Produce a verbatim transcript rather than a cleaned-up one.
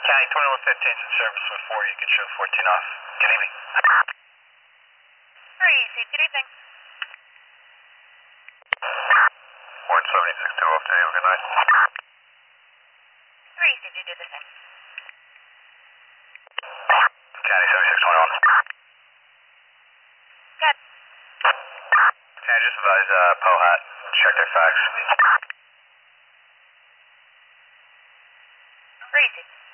County twenty-one fifteen is in service with four. You can show fourteen off. Good evening. Very easy. Good evening. one seventy-six two off today. Good night. Very easy to do the same. County seventy-six twenty-one. Good. Can I just advise uh, Pohat? Check their facts. Very easy.